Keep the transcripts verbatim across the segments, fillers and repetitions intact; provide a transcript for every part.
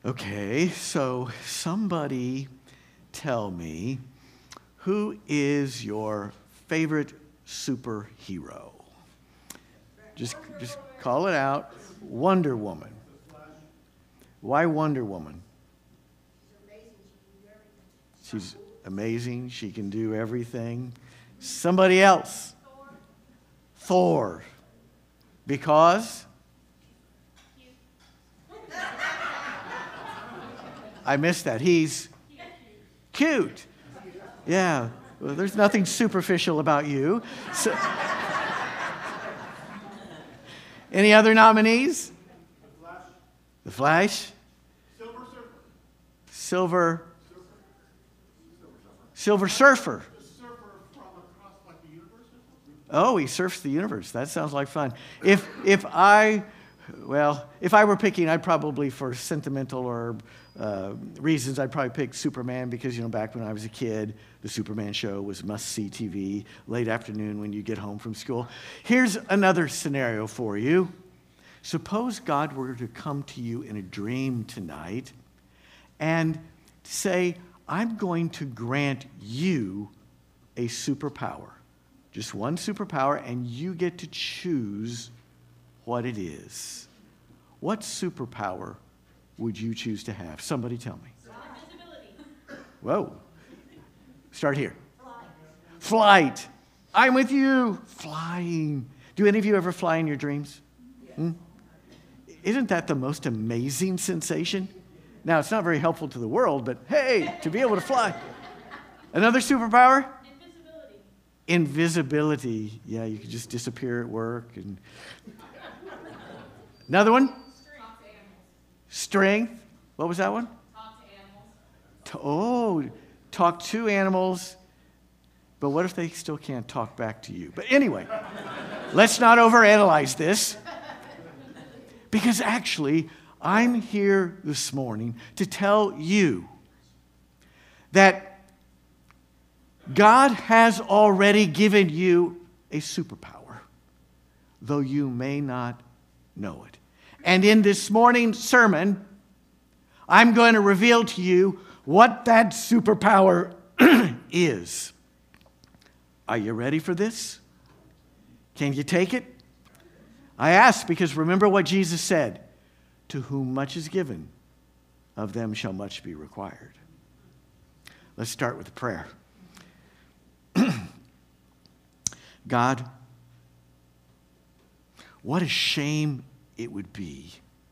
Okay, so somebody tell me, who is your favorite superhero? Just, just call it out. Wonder Woman. Why Wonder Woman? She's amazing. She can do everything. Somebody else. Thor. Because? I missed that. He's cute. Yeah. Well, there's nothing superficial about you. So, any other nominees? The Flash. The Flash. Silver Surfer. Silver. Silver Surfer. The surfer from across like the universe. Oh, he surfs the universe. That sounds like fun. If if I, well, if I were picking, I'd probably, for sentimental or uh, reasons, I'd probably pick Superman because, you know, back when I was a kid, the Superman show was must-see T V, late afternoon when you get home from school. Here's another scenario for you. Suppose God were to come to you in a dream tonight and say, I'm going to grant you a superpower. Just one superpower, and you get to choose what it is. What superpower would you choose to have? Somebody tell me. Invisibility. Whoa. Start here. Flight. Flight. I'm with you. Flying. Do any of you ever fly in your dreams? Yes. Hmm? Isn't that the most amazing sensation? Now, it's not very helpful to the world, but hey, to be able to fly. Another superpower? Invisibility. Invisibility. Yeah, you could just disappear at work. And another one? Strength. Strength. What was that one? Talk to animals. To, oh, talk to animals. But what if they still can't talk back to you? But anyway, let's not overanalyze this. Because actually, I'm here this morning to tell you that God has already given you a superpower, though you may not know it. And in this morning's sermon, I'm going to reveal to you what that superpower is. Are you ready for this? Can you take it? I ask because remember what Jesus said. To whom much is given, of them shall much be required. Let's start with prayer. God, what a shame it would be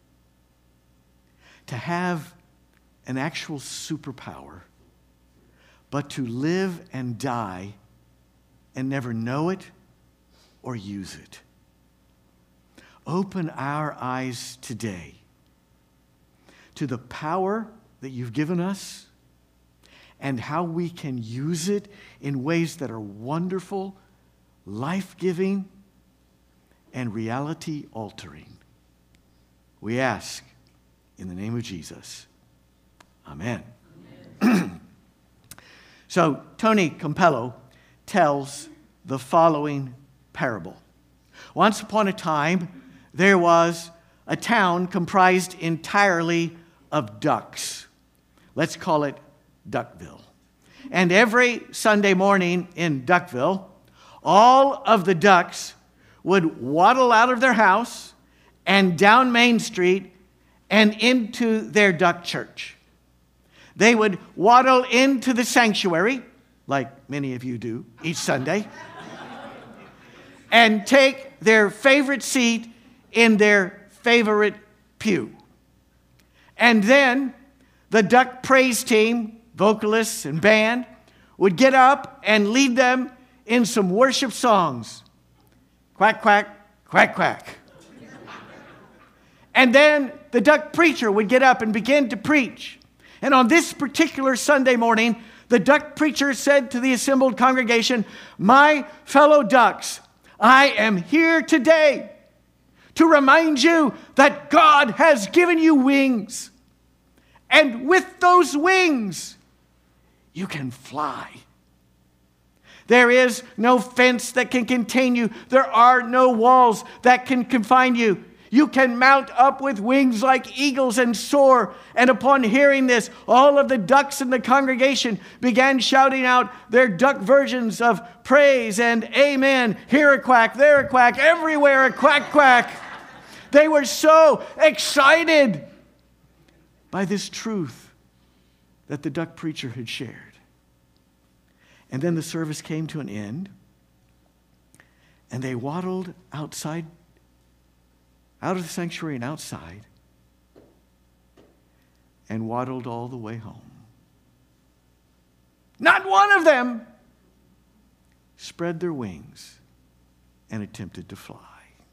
to have an actual superpower, but to live and die and never know it or use it. Open our eyes today to the power that you've given us and how we can use it in ways that are wonderful, life-giving, and reality-altering. We ask in the name of Jesus. Amen. Amen. So Tony Campello tells the following parable. Once upon a time, there was a town comprised entirely of ducks. Let's call it Duckville. And every Sunday morning in Duckville, all of the ducks would waddle out of their house and down Main Street and into their duck church. They would waddle into the sanctuary, like many of you do each Sunday, and take their favorite seat in their favorite pew. And then the duck praise team, vocalists and band, would get up and lead them in some worship songs. Quack, quack, quack, quack. And then the duck preacher would get up and begin to preach. And on this particular Sunday morning, the duck preacher said to the assembled congregation, "My fellow ducks, I am here today to remind you that God has given you wings. And with those wings, you can fly. There is no fence that can contain you. There are no walls that can confine you. You can mount up with wings like eagles and soar. And upon hearing this, all of the ducks in the congregation began shouting out their duck versions of praise and amen. Here a quack, there a quack, everywhere a quack, quack. They were so excited by this truth that the duck preacher had shared. And then the service came to an end, and they waddled outside, out of the sanctuary and outside, and waddled all the way home. Not one of them spread their wings and attempted to fly.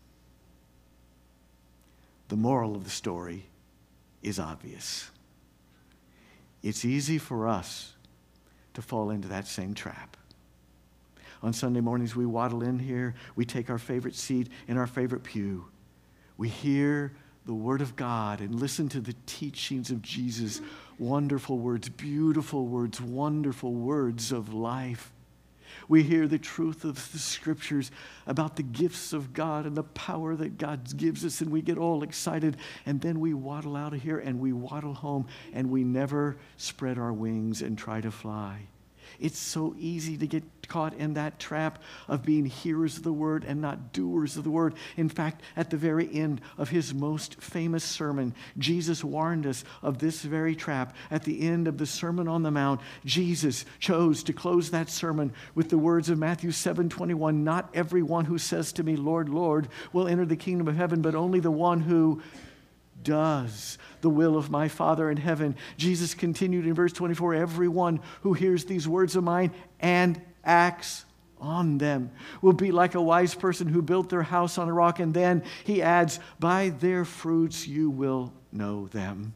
The moral of the story is obvious. It's easy for us to fall into that same trap. On Sunday mornings, we waddle in here. We take our favorite seat in our favorite pew. We hear the Word of God and listen to the teachings of Jesus. Wonderful words, beautiful words, wonderful words of life. We hear the truth of the Scriptures about the gifts of God and the power that God gives us, and we get all excited. And then we waddle out of here and we waddle home, and we never spread our wings and try to fly. It's so easy to get caught in that trap of being hearers of the word and not doers of the word. In fact, at the very end of his most famous sermon, Jesus warned us of this very trap. At the end of the Sermon on the Mount, Jesus chose to close that sermon with the words of Matthew seven twenty-one, "Not everyone who says to me, 'Lord, Lord,' will enter the kingdom of heaven, but only the one who does the will of my Father in heaven." Jesus continued in verse twenty-four, "Everyone who hears these words of mine and acts on them will be like a wise person who built their house on a rock." And then he adds, "By their fruits you will know them."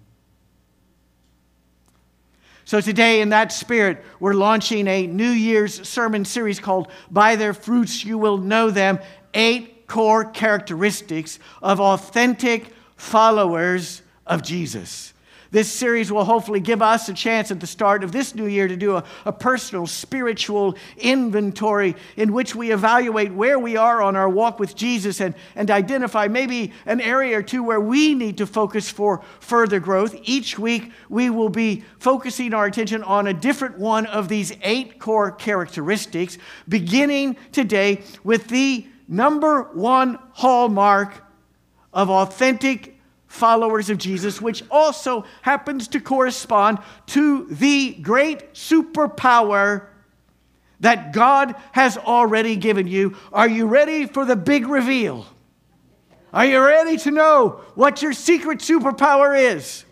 So today, in that spirit, we're launching a New Year's sermon series called "By Their Fruits You Will Know Them," eight core characteristics of authentic followers of Jesus. This series will hopefully give us a chance at the start of this new year to do a, a personal spiritual inventory in which we evaluate where we are on our walk with Jesus and, and identify maybe an area or two where we need to focus for further growth. Each week we will be focusing our attention on a different one of these eight core characteristics, beginning today with the number one hallmark of authentic followers of Jesus, which also happens to correspond to the great superpower that God has already given you. Are you ready for the big reveal? Are you ready to know what your secret superpower is?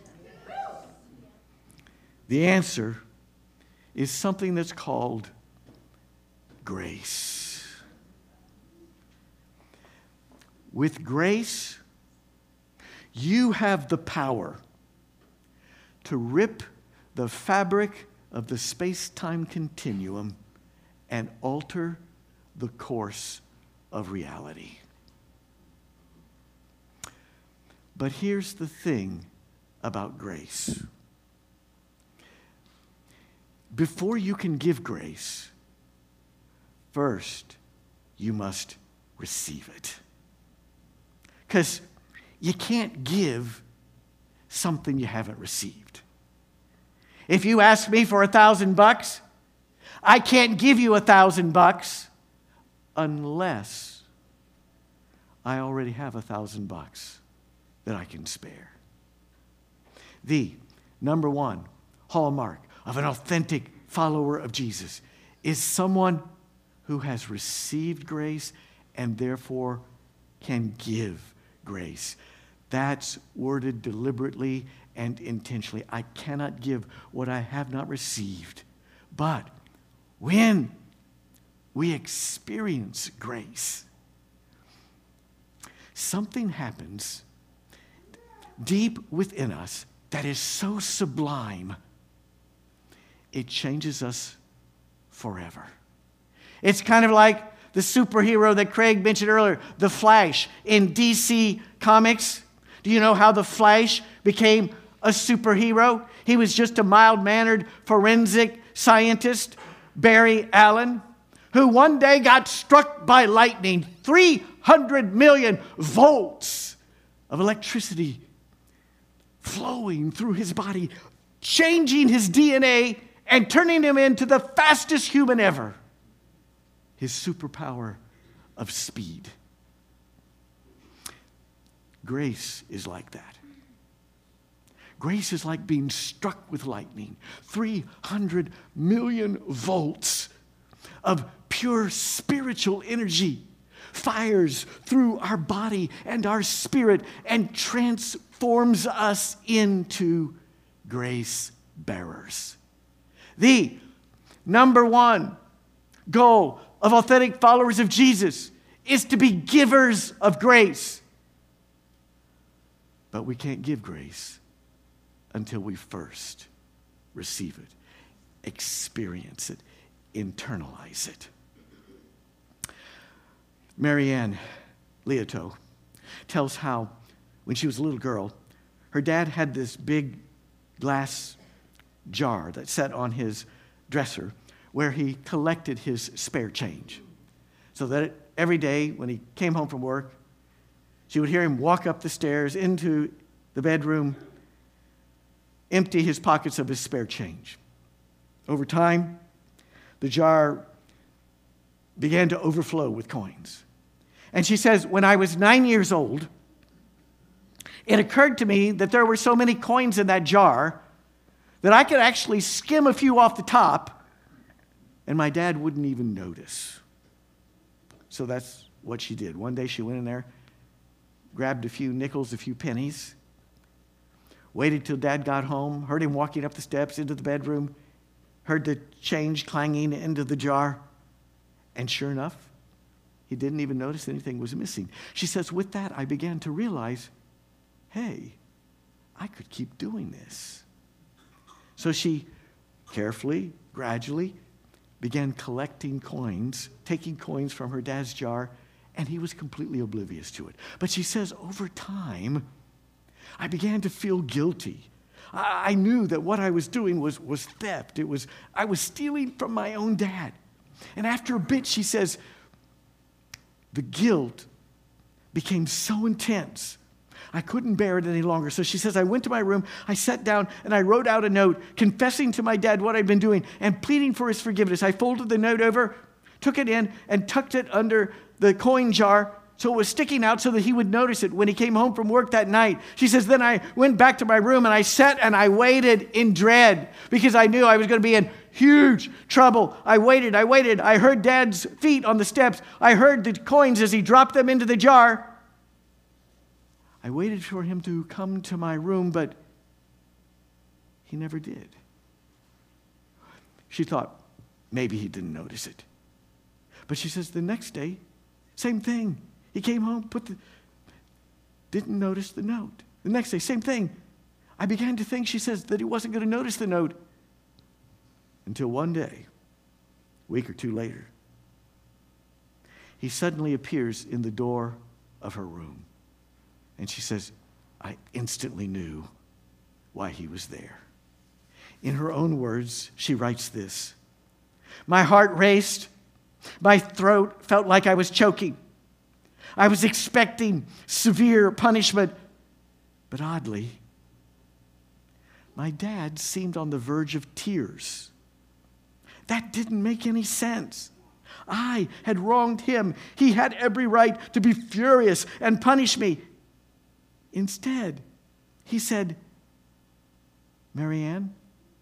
The answer is something that's called grace. With grace, you have the power to rip the fabric of the space-time continuum and alter the course of reality. But here's the thing about grace. Before you can give grace, first you must receive it. Because you can't give something you haven't received. If you ask me for a thousand bucks, I can't give you a thousand bucks unless I already have a thousand bucks that I can spare. The number one hallmark of an authentic follower of Jesus is someone who has received grace and therefore can give grace. That's worded deliberately and intentionally. I cannot give what I have not received. But when we experience grace, something happens deep within us that is so sublime, it changes us forever. It's kind of like the superhero that Craig mentioned earlier, the Flash in D C Comics. Do you know how the Flash became a superhero? He was just a mild-mannered forensic scientist, Barry Allen, who one day got struck by lightning, three hundred million volts of electricity flowing through his body, changing his D N A and turning him into the fastest human ever. His superpower of speed. Grace is like that. Grace is like being struck with lightning. three hundred million volts of pure spiritual energy fires through our body and our spirit and transforms us into grace bearers. The number one goal of authentic followers of Jesus is to be givers of grace. But we can't give grace until we first receive it, experience it, internalize it. Marianne Leoto tells how when she was a little girl, her dad had this big glass jar that sat on his dresser where he collected his spare change. So that every day when he came home from work, she would hear him walk up the stairs into the bedroom, empty his pockets of his spare change. Over time, the jar began to overflow with coins. And she says, when I was nine years old, it occurred to me that there were so many coins in that jar that I could actually skim a few off the top, and my dad wouldn't even notice. So that's what she did. One day she went in there, grabbed a few nickels, a few pennies, waited till Dad got home, heard him walking up the steps into the bedroom, heard the change clanging into the jar, and sure enough, he didn't even notice anything was missing. She says, with that, I began to realize, hey, I could keep doing this. So she carefully, gradually began collecting coins, taking coins from her dad's jar, and he was completely oblivious to it. But she says, over time, I began to feel guilty. I, I knew that what I was doing was, was theft. It was, I was stealing from my own dad. And after a bit, she says, the guilt became so intense, I couldn't bear it any longer. So she says, I went to my room, I sat down, and I wrote out a note confessing to my dad what I'd been doing and pleading for his forgiveness. I folded the note over, took it in, and tucked it under the coin jar so it was sticking out so that he would notice it when he came home from work that night. She says, then I went back to my room and I sat and I waited in dread because I knew I was going to be in huge trouble. I waited, I waited. I heard Dad's feet on the steps. I heard the coins as he dropped them into the jar. I waited for him to come to my room, but he never did. She thought maybe he didn't notice it. But she says the next day, same thing. He came home, put the, didn't notice the note. The next day, same thing. I began to think, she says, that he wasn't going to notice the note until one day, a week or two later, he suddenly appears in the door of her room. And she says, I instantly knew why he was there. In her own words, she writes this: my heart raced. My throat felt like I was choking. I was expecting severe punishment. But oddly, my dad seemed on the verge of tears. That didn't make any sense. I had wronged him. He had every right to be furious and punish me. Instead, he said, Marianne,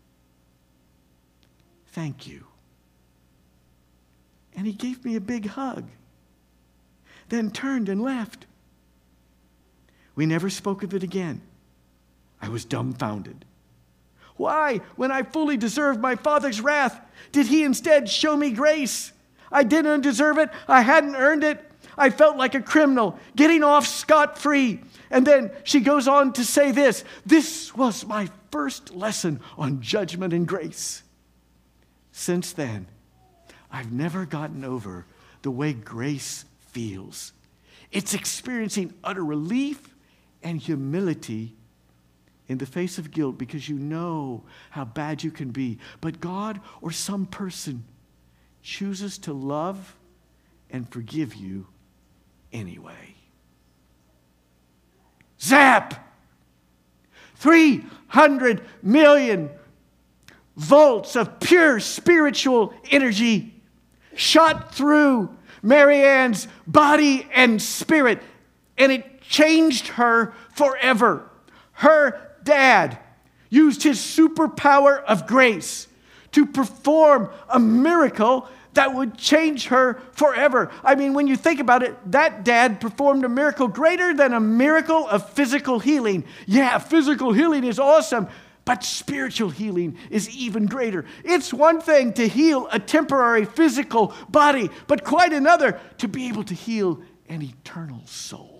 thank you. And he gave me a big hug, then turned and left. We never spoke of it again. I was dumbfounded. Why, when I fully deserved my father's wrath, did he instead show me grace? I didn't deserve it. I hadn't earned it. I felt like a criminal, getting off scot-free. And then she goes on to say this: this was my first lesson on judgment and grace. Since then, I've never gotten over the way grace feels. It's experiencing utter relief and humility in the face of guilt because you know how bad you can be. But God or some person chooses to love and forgive you anyway. Zap! three hundred million volts of pure spiritual energy shot through Marianne's body and spirit, and it changed her forever. Her dad used his superpower of grace to perform a miracle that would change her forever. I mean, when you think about it, that dad performed a miracle greater than a miracle of physical healing. Yeah, physical healing is awesome, but spiritual healing is even greater. It's one thing to heal a temporary physical body, but quite another to be able to heal an eternal soul.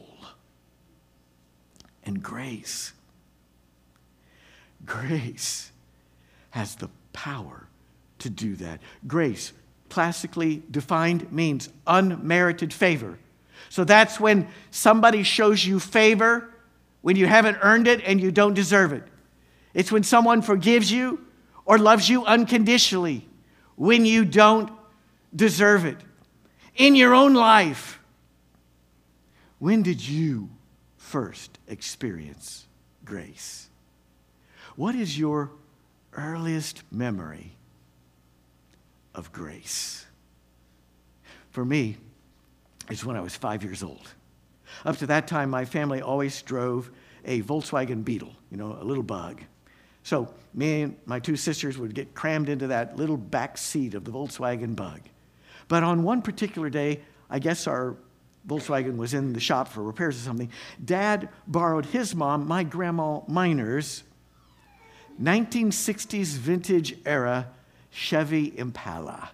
And grace, grace has the power to do that. Grace, classically defined, means unmerited favor. So that's when somebody shows you favor when you haven't earned it and you don't deserve it. It's when someone forgives you or loves you unconditionally when you don't deserve it. In your own life, when did you first experience grace? What is your earliest memory of grace? For me, it's when I was five years old. Up to that time, my family always drove a Volkswagen Beetle, you know, a little bug. So me and my two sisters would get crammed into that little back seat of the Volkswagen Bug. But on one particular day, I guess our Volkswagen was in the shop for repairs or something, Dad borrowed his mom, my grandma Miner's, nineteen sixties vintage era Chevy Impala.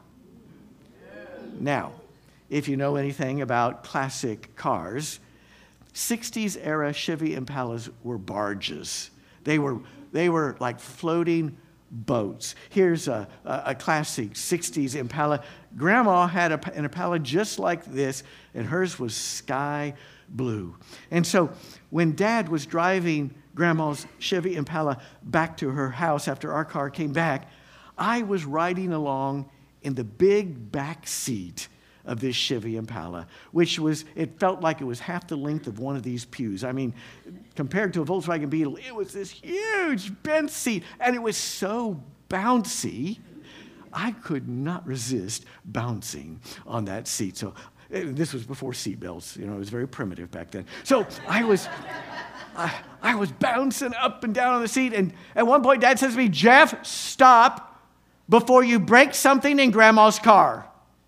Now, if you know anything about classic cars, sixties era Chevy Impalas were barges. They were they were like floating boats. Here's a, a, a classic sixties Impala. Grandma had a, an Impala just like this, and hers was sky blue. And so when Dad was driving Grandma's Chevy Impala back to her house after our car came back, I was riding along in the big back seat of this Chevy Impala, which was, it felt like it was half the length of one of these pews. I mean, compared to a Volkswagen Beetle, it was this huge bench seat, and it was so bouncy, I could not resist bouncing on that seat. So this was before seatbelts, you know, it was very primitive back then. So I was, I, I was bouncing up and down on the seat, and at one point Dad says to me, "Jeff, stop before you break something in Grandma's car."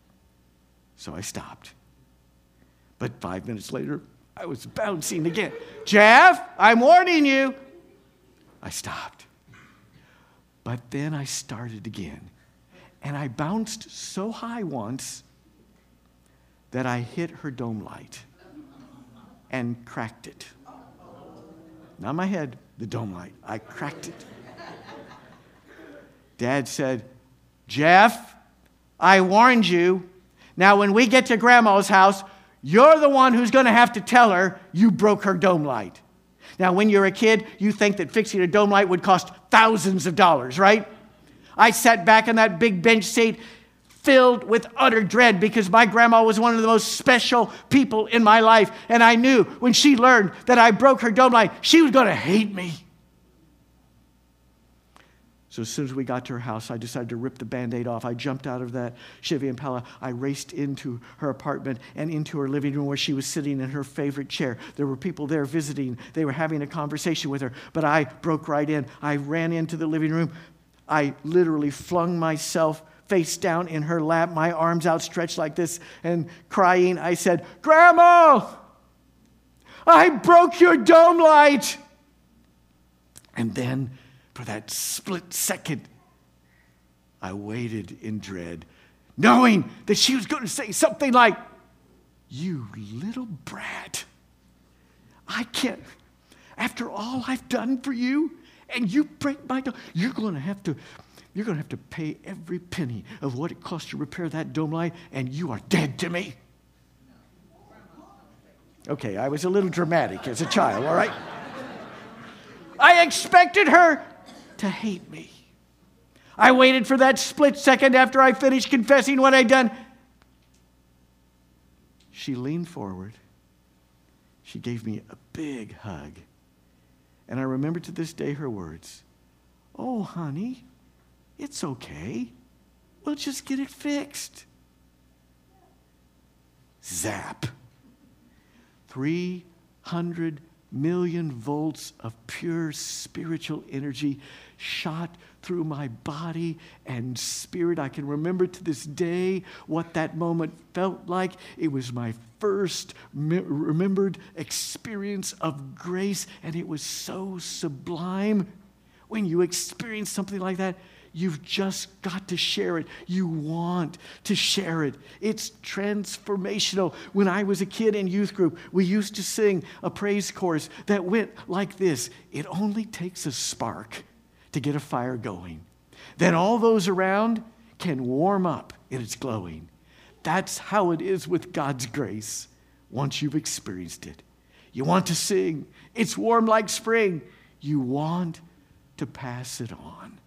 So I stopped. But five minutes later, I was bouncing again. "Jeff, I'm warning you." I stopped. But then I started again. And I bounced so high once that I hit her dome light and cracked it. Not my head, the dome light. I cracked it. Dad said, "Jeff, I warned you. Now, when we get to Grandma's house, you're the one who's going to have to tell her you broke her dome light." Now, when you're a kid, you think that fixing a dome light would cost thousands of dollars, right? I sat back in that big bench seat filled with utter dread because my grandma was one of the most special people in my life. And I knew when she learned that I broke her dome light, she was going to hate me. So as soon as we got to her house, I decided to rip the Band-Aid off. I jumped out of that Chevy Impala. I raced into her apartment and into her living room where she was sitting in her favorite chair. There were people there visiting. They were having a conversation with her, but I broke right in. I ran into the living room. I literally flung myself face down in her lap, my arms outstretched like this, and crying, I said, "Grandma, I broke your dome light." And then, for that split second, I waited in dread, knowing that she was going to say something like, "You little brat, I can't, after all I've done for you, and you break my dome, you're going to have to, you're going to have to pay every penny of what it costs to repair that dome light, and you are dead to me." Okay, I was a little dramatic as a child, all right? I expected her to hate me. I waited for that split second after I finished confessing what I'd done. She leaned forward. She gave me a big hug. And I remember to this day her words, "Oh, honey, it's okay. We'll just get it fixed." Zap. three hundred million volts of pure spiritual energy shot through my body and spirit. I can remember to this day what that moment felt like. It was my first me- remembered experience of grace, and it was so sublime. When you experience something like that, you've just got to share it. You want to share it. It's transformational. When I was a kid in youth group, we used to sing a praise chorus that went like this: "It only takes a spark to get a fire going. Then all those around can warm up and it's glowing." That's how it is with God's grace once you've experienced it. You want to sing, "It's warm like spring." You want to pass it on.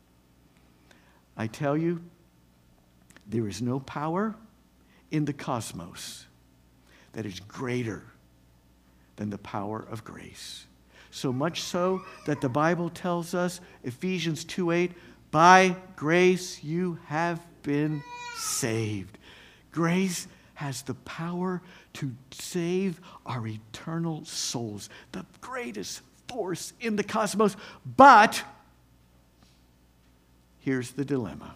I tell you, there is no power in the cosmos that is greater than the power of grace. So much so that the Bible tells us, Ephesians two eight, "By grace you have been saved." Grace has the power to save our eternal souls, the greatest force in the cosmos. But here's the dilemma.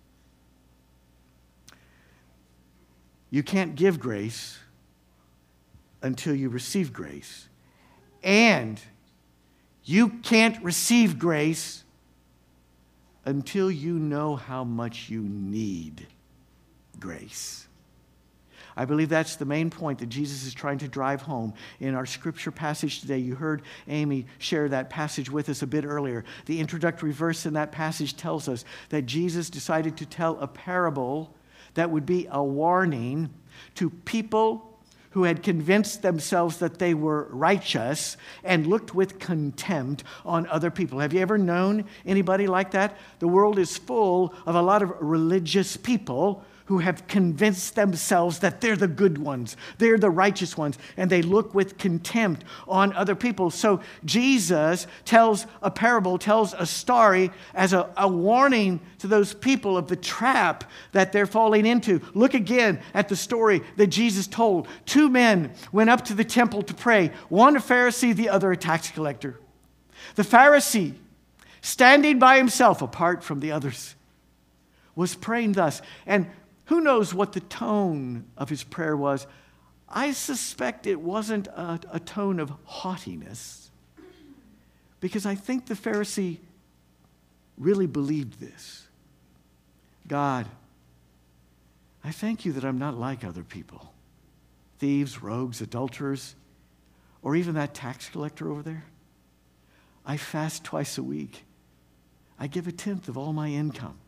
You can't give grace until you receive grace. And you can't receive grace until you know how much you need grace. I believe that's the main point that Jesus is trying to drive home in our scripture passage today. You heard Amy share that passage with us a bit earlier. The introductory verse in that passage tells us that Jesus decided to tell a parable that would be a warning to people who had convinced themselves that they were righteous and looked with contempt on other people. Have you ever known anybody like that? The world is full of a lot of religious people who have convinced themselves that they're the good ones, they're the righteous ones, and they look with contempt on other people. So Jesus tells a parable, tells a story as a, a warning to those people of the trap that they're falling into. Look again at the story that Jesus told. Two men went up to the temple to pray, one a Pharisee, the other a tax collector. The Pharisee, standing by himself apart from the others, was praying thus. And who knows what the tone of his prayer was? I suspect it wasn't a, a tone of haughtiness, because I think the Pharisee really believed this. God, I thank you that I'm not like other people. Thieves, rogues, adulterers, or even that tax collector over there. I fast twice a week. I give a tenth of all my income.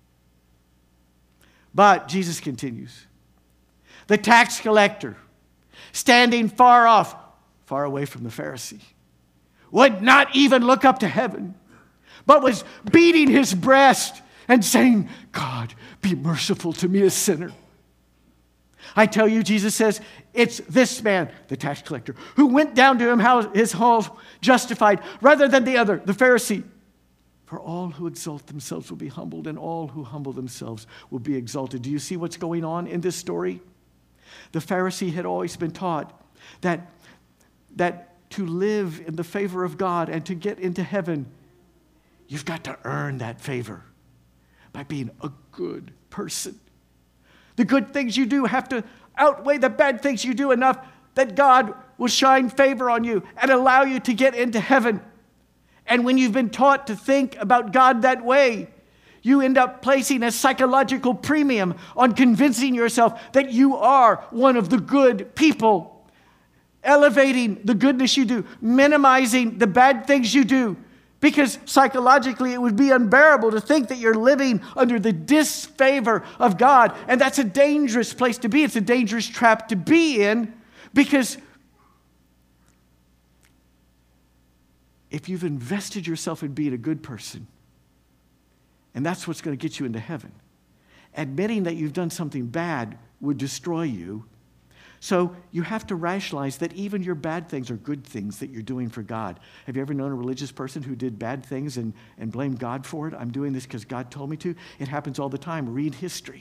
But, Jesus continues, the tax collector, standing far off, far away from the Pharisee, would not even look up to heaven, but was beating his breast and saying, God, be merciful to me, a sinner. I tell you, Jesus says, it's this man, the tax collector, who went down to him his hall justified, rather than the other, the Pharisee. For all who exalt themselves will be humbled, and all who humble themselves will be exalted. Do you see what's going on in this story? The Pharisee had always been taught that, that to live in the favor of God and to get into heaven, you've got to earn that favor by being a good person. The good things you do have to outweigh the bad things you do enough that God will shine favor on you and allow you to get into heaven. And when you've been taught to think about God that way, you end up placing a psychological premium on convincing yourself that you are one of the good people, elevating the goodness you do, minimizing the bad things you do, because psychologically it would be unbearable to think that you're living under the disfavor of God. And that's a dangerous place to be. It's a dangerous trap to be in, because if you've invested yourself in being a good person, and that's what's going to get you into heaven, admitting that you've done something bad would destroy you. So you have to rationalize that even your bad things are good things that you're doing for God. Have you ever known a religious person who did bad things and, and blamed God for it? I'm doing this because God told me to. It happens all the time. Read history.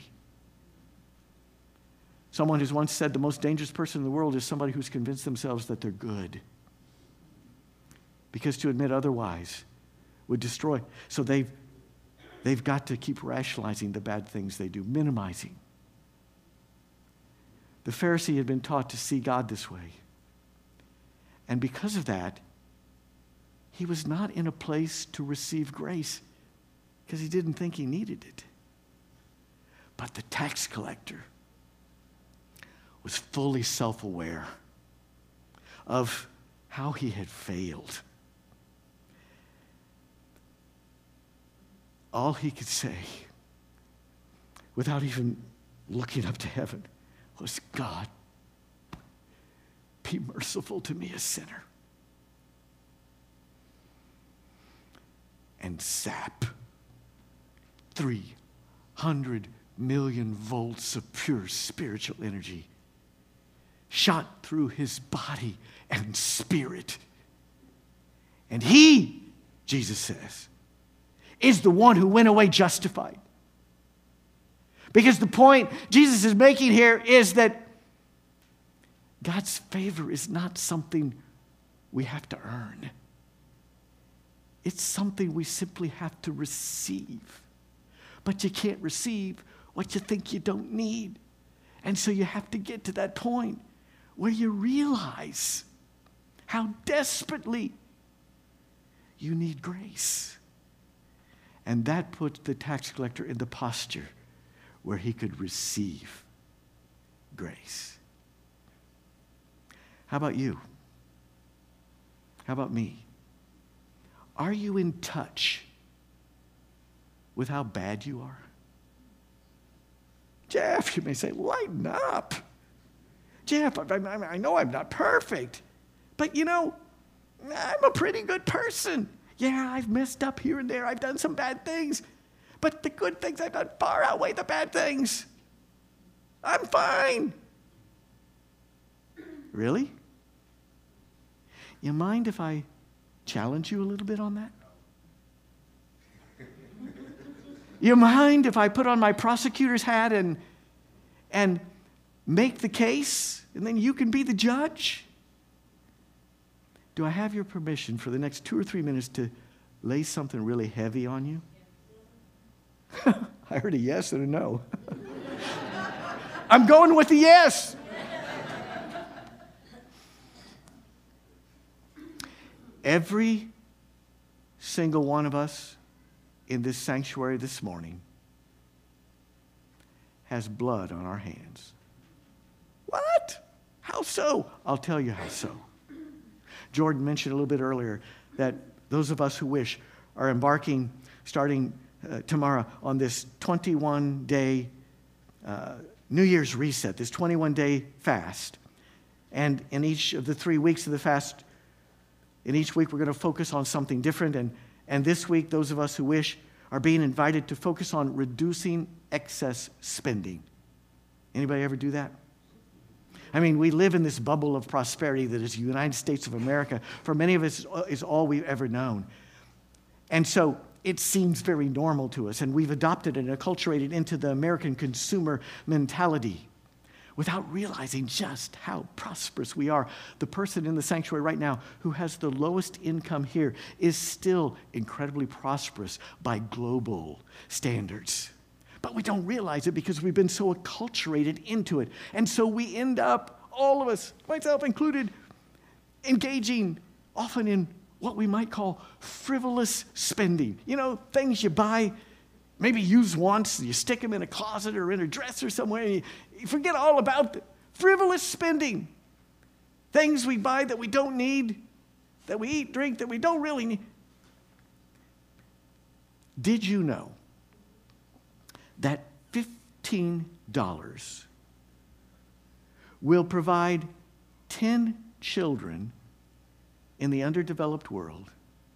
Someone has once said the most dangerous person in the world is somebody who's convinced themselves that they're good. Because to admit otherwise would destroy. So they've, they've got to keep rationalizing the bad things they do, minimizing. The Pharisee had been taught to see God this way. And because of that, he was not in a place to receive grace because he didn't think he needed it. But the tax collector was fully self-aware of how he had failed. All he could say, without even looking up to heaven, was, God, be merciful to me, a sinner. And zap, three hundred million volts of pure spiritual energy shot through his body and spirit. And he, Jesus says, is the one who went away justified. Because the point Jesus is making here is that God's favor is not something we have to earn. It's something we simply have to receive. But you can't receive what you think you don't need. And so you have to get to that point where you realize how desperately you need grace. And that puts the tax collector in the posture where he could receive grace. How about you? How about me? Are you in touch with how bad you are? Jeff, you may say, lighten up. Jeff, I, I, I know I'm not perfect, but you know, I'm a pretty good person. Yeah, I've messed up here and there. I've done some bad things. But the good things I've done far outweigh the bad things. I'm fine. Really? You mind if I challenge you a little bit on that? You mind if I put on my prosecutor's hat and, and make the case, and then you can be the judge? Do I have your permission for the next two or three minutes to lay something really heavy on you? I heard a yes and a no. I'm going with the yes. Every single one of us in this sanctuary this morning has blood on our hands. What? How so? I'll tell you how so. Jordan mentioned a little bit earlier that those of us who wish are embarking, starting uh, tomorrow, on this twenty-one day uh, New Year's reset, this twenty-one day fast. And in each of the three weeks of the fast, in each week we're going to focus on something different. And, and this week, those of us who wish are being invited to focus on reducing excess spending. Anybody ever do that? I mean, we live in this bubble of prosperity that is the United States of America. For many of us, is all we've ever known. And so it seems very normal to us, and we've adopted and acculturated into the American consumer mentality without realizing just how prosperous we are. The person in the sanctuary right now who has the lowest income here is still incredibly prosperous by global standards. But we don't realize it because we've been so acculturated into it. And so we end up, all of us, myself included, engaging often in what we might call frivolous spending. You know, things you buy, maybe use once, you stick them in a closet or in a dresser somewhere, and you, you forget all about the frivolous spending. Things we buy that we don't need, that we eat, drink, that we don't really need. Did you know that fifteen dollars will provide ten children in the underdeveloped world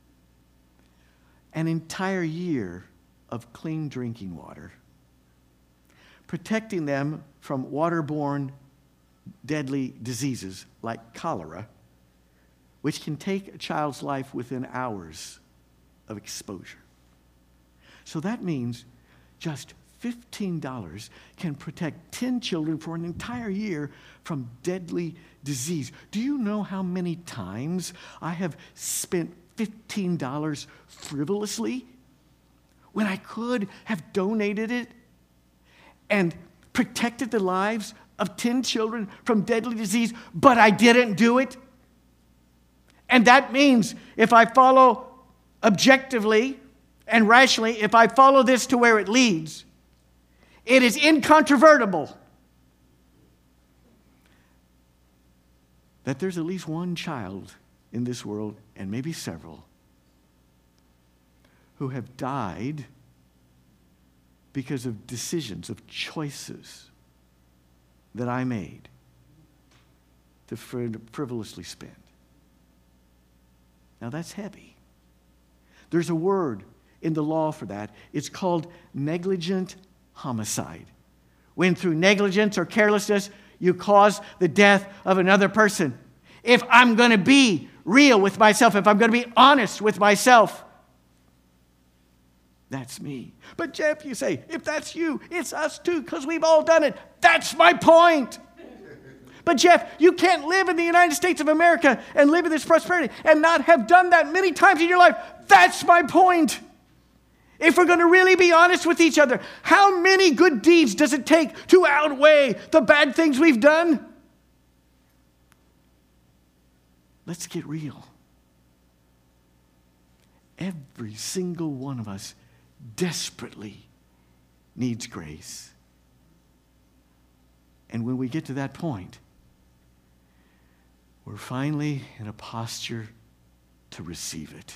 an entire year of clean drinking water, protecting them from waterborne deadly diseases like cholera, which can take a child's life within hours of exposure. So that means just fifteen dollars can protect ten children for an entire year from deadly disease. Do you know how many times I have spent fifteen dollars frivolously when I could have donated it and protected the lives of ten children from deadly disease, but I didn't do it? And that means if I follow objectively and rationally, if I follow this to where it leads, it is incontrovertible that there's at least one child in this world, and maybe several, who have died because of decisions, of choices that I made to frivolously spend. Now that's heavy. There's a word in the law for that. It's called negligent homicide. When through negligence or carelessness you cause the death of another person. If I'm going to be real with myself, if I'm going to be honest with myself, that's me. But Jeff, you say, if that's you, it's us too, because we've all done it. That's my point. But Jeff, you can't live in the United States of America and live in this prosperity and not have done that many times in your life. That's my point. If we're going to really be honest with each other, how many good deeds does it take to outweigh the bad things we've done? Let's get real. Every single one of us desperately needs grace. And when we get to that point, we're finally in a posture to receive it.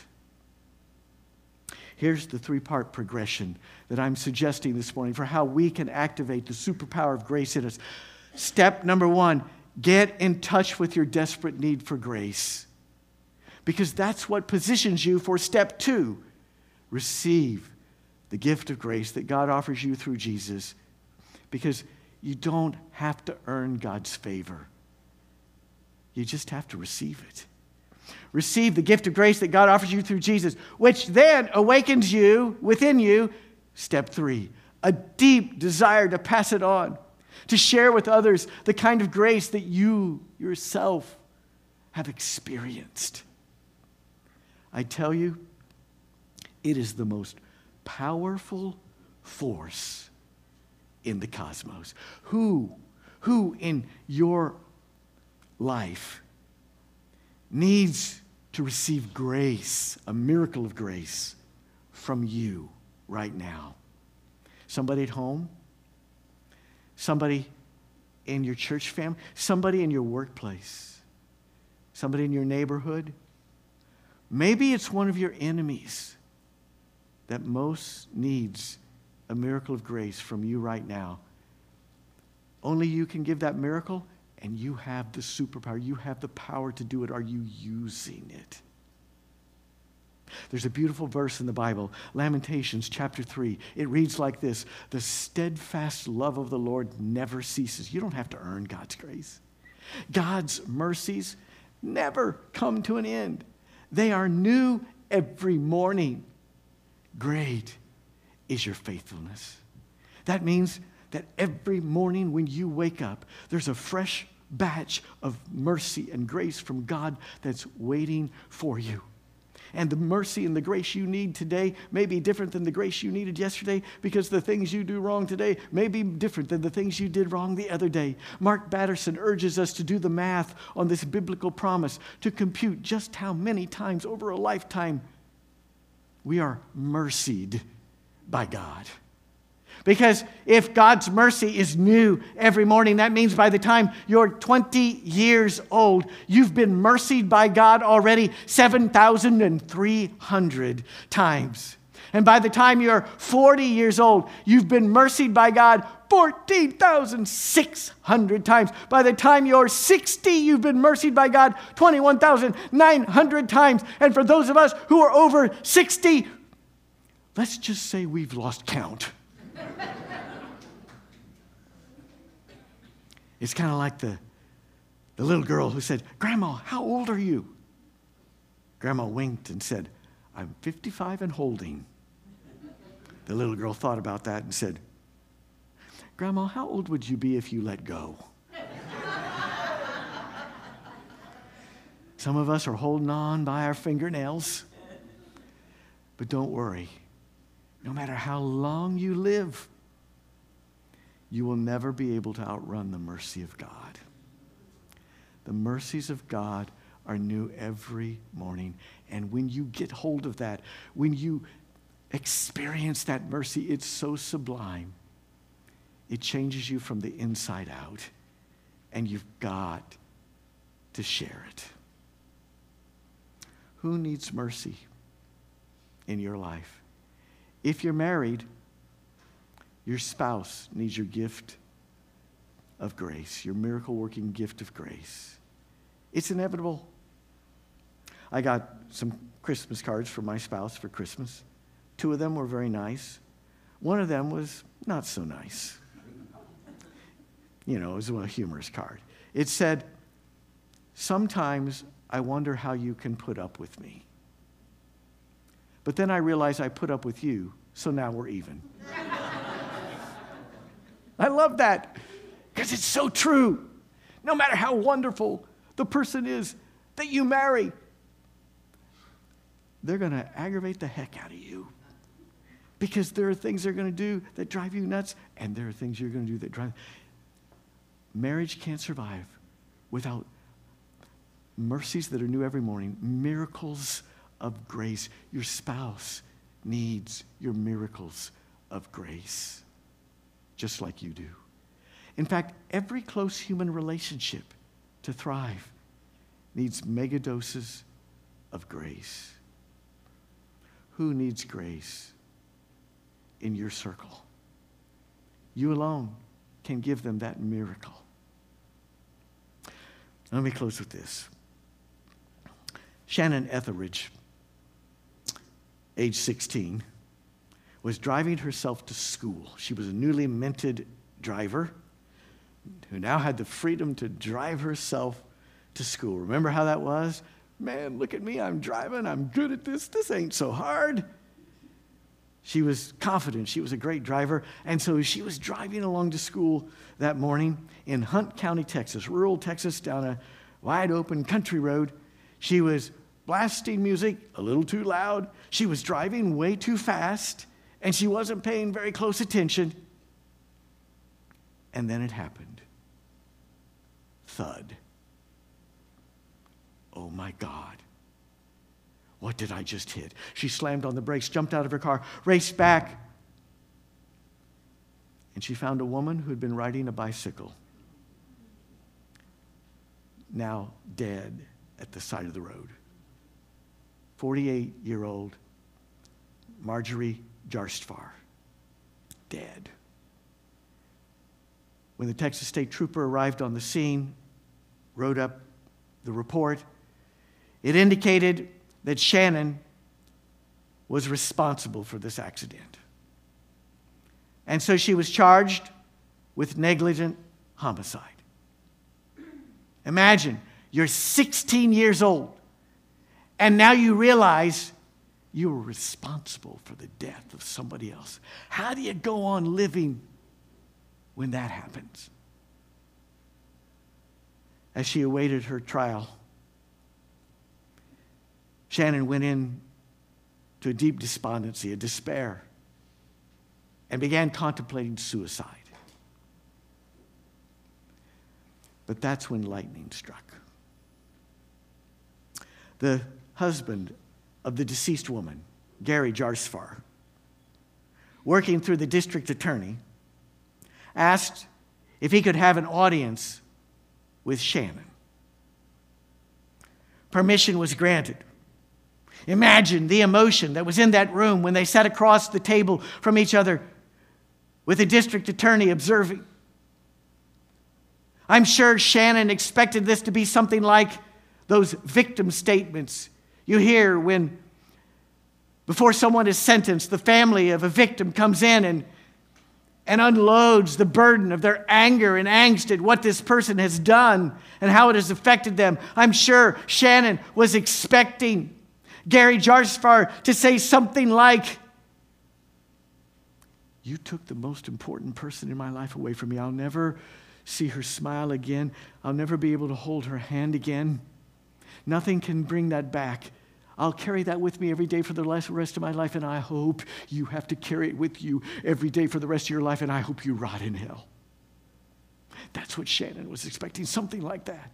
Here's the three-part progression that I'm suggesting this morning for how we can activate the superpower of grace in us. Step number one, get in touch with your desperate need for grace, because that's what positions you for step two. Receive the gift of grace that God offers you through Jesus, because you don't have to earn God's favor. You just have to receive it. Receive the gift of grace that God offers you through Jesus, which then awakens you, within you, step three, a deep desire to pass it on, to share with others the kind of grace that you yourself have experienced. I tell you, it is the most powerful force in the cosmos. Who, who in your life needs to receive grace, a miracle of grace from you right now? Somebody at home? Somebody in your church family? Somebody in your workplace? Somebody in your neighborhood? Maybe it's one of your enemies that most needs a miracle of grace from you right now. Only you can give that miracle, and you have the superpower. You have the power to do it. Are you using it? There's a beautiful verse in the Bible, Lamentations chapter three. It reads like this: the steadfast love of the Lord never ceases. You don't have to earn God's grace. God's mercies never come to an end. They are new every morning. Great is your faithfulness. That means that every morning when you wake up, there's a fresh batch of mercy and grace from God that's waiting for you. And the mercy and the grace you need today may be different than the grace you needed yesterday, because the things you do wrong today may be different than the things you did wrong the other day. Mark Batterson urges us to do the math on this biblical promise, to compute just how many times over a lifetime we are mercied by God. Because if God's mercy is new every morning, that means by the time you're twenty years old, you've been mercied by God already seven thousand three hundred times. And by the time you're forty years old, you've been mercied by God fourteen thousand six hundred times. By the time you're sixty, you've been mercied by God twenty-one thousand nine hundred times. And for those of us who are over sixty, let's just say we've lost count. It's kind of like the The little girl who said, "Grandma, how old are you?" Grandma winked and said, "I'm fifty-five and holding." The little girl thought about that and said, "Grandma, how old would you be if you let go?" Some of us are holding on by our fingernails. But don't worry. No matter how long you live, you will never be able to outrun the mercy of God. The mercies of God are new every morning. And when you get hold of that, when you experience that mercy, it's so sublime. It changes you from the inside out. And you've got to share it. Who needs mercy in your life? If you're married, your spouse needs your gift of grace, your miracle-working gift of grace. It's inevitable. I got some Christmas cards for my spouse for Christmas. Two of them were very nice. One of them was not so nice. You know, it was a humorous card. It said, "Sometimes I wonder how you can put up with me. But then I realize I put up with you, so now we're even." I love that because it's so true. No matter how wonderful the person is that you marry, they're going to aggravate the heck out of you because there are things they're going to do that drive you nuts, and there are things you're going to do that drive. Marriage can't survive without mercies that are new every morning, miracles of grace. Your spouse needs your miracles of grace, just like you do. In fact, every close human relationship to thrive needs mega doses of grace. Who needs grace in your circle? You alone can give them that miracle. Let me close with this. Shannon Etheridge, age sixteen, was driving herself to school. She was a newly minted driver who now had the freedom to drive herself to school. Remember how that was? Man, look at me, I'm driving, I'm good at this, this ain't so hard. She was confident, she was a great driver, and so she was driving along to school that morning in Hunt County, Texas, rural Texas, down a wide open country road. She was blasting music a little too loud. She was driving way too fast, and she wasn't paying very close attention. And then it happened. Thud. Oh my God. What did I just hit? She slammed on the brakes, jumped out of her car, raced back, and she found a woman who had been riding a bicycle, now dead at the side of the road. forty-eight-year-old Marjorie Jarstfar, dead. When the Texas State Trooper arrived on the scene, wrote up the report, it indicated that Shannon was responsible for this accident. And so she was charged with negligent homicide. Imagine, you're sixteen years old, and now you realize you were responsible for the death of somebody else. How do you go on living when that happens? As she awaited her trial, Shannon went in to a deep despondency, a despair, and began contemplating suicide. But that's when lightning struck. The husband of the deceased woman, Gary Jarstfar, working through the district attorney, asked if he could have an audience with Shannon. Permission was granted. Imagine the emotion that was in that room when they sat across the table from each other with the district attorney observing. I'm sure Shannon expected this to be something like those victim statements you hear when, before someone is sentenced, the family of a victim comes in and and unloads the burden of their anger and angst at what this person has done and how it has affected them. I'm sure Shannon was expecting Gary Jarsfar to say something like, "You took the most important person in my life away from me. I'll never see her smile again. I'll never be able to hold her hand again. Nothing can bring that back. I'll carry that with me every day for the rest of my life, and I hope you have to carry it with you every day for the rest of your life, and I hope you rot in hell." That's what Shannon was expecting, something like that.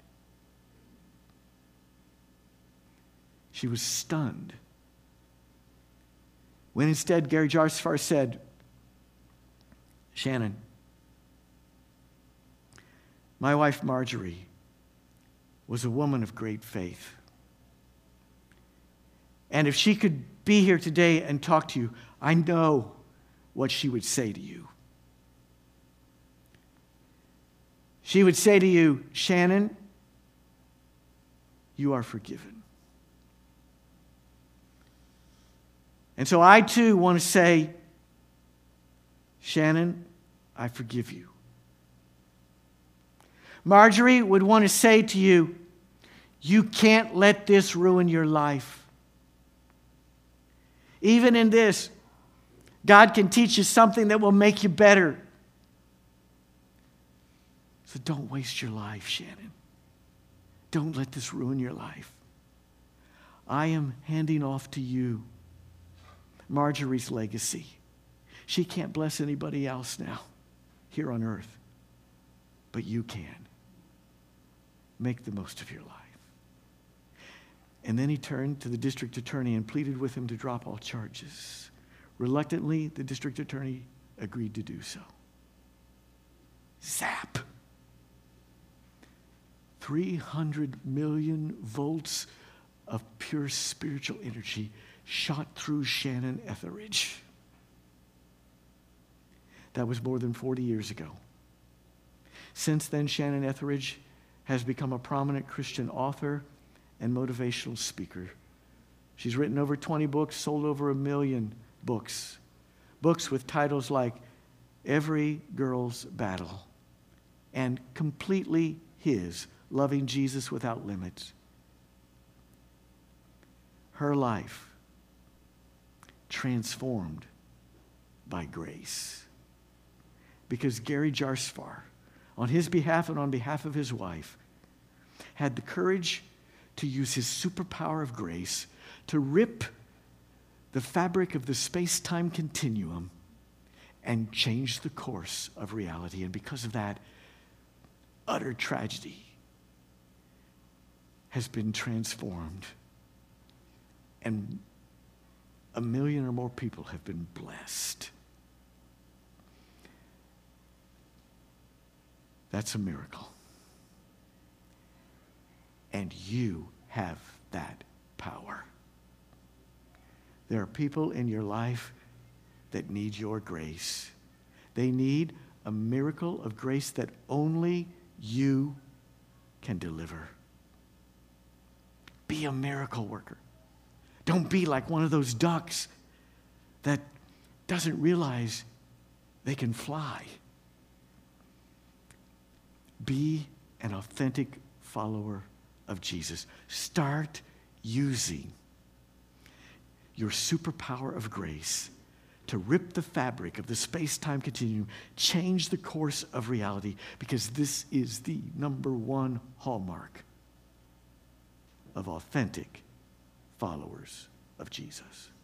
She was stunned when instead Gary Jarsfar said, "Shannon, my wife Marjorie was a woman of great faith. And if she could be here today and talk to you, I know what she would say to you. She would say to you, 'Shannon, you are forgiven.' And so I too want to say, 'Shannon, I forgive you.' Marjorie would want to say to you, 'You can't let this ruin your life. Even in this, God can teach you something that will make you better. So don't waste your life, Shannon. Don't let this ruin your life. I am handing off to you Marjorie's legacy. She can't bless anybody else now here on earth, but you can. Make the most of your life.' And then he turned to the district attorney and pleaded with him to drop all charges. Reluctantly, the district attorney agreed to do so. Zap! three hundred million volts of pure spiritual energy shot through Shannon Etheridge. That was more than forty years ago. Since then, Shannon Etheridge has become a prominent Christian author and motivational speaker. She's written over twenty books, sold over a million books. Books with titles like Every Girl's Battle and Completely His, Loving Jesus Without Limits. Her life transformed by grace. Because Gary Jarsfar, on his behalf and on behalf of his wife, had the courage to use his superpower of grace to rip the fabric of the space-time continuum and change the course of reality. And because of that, utter tragedy has been transformed. And a million or more people have been blessed. That's a miracle. And you have that power. There are people in your life that need your grace. They need a miracle of grace that only you can deliver. Be a miracle worker. Don't be like one of those ducks that doesn't realize they can fly. Be an authentic follower of Jesus. Start using your superpower of grace to rip the fabric of the space-time continuum, change the course of reality, because this is the number one hallmark of authentic followers of Jesus.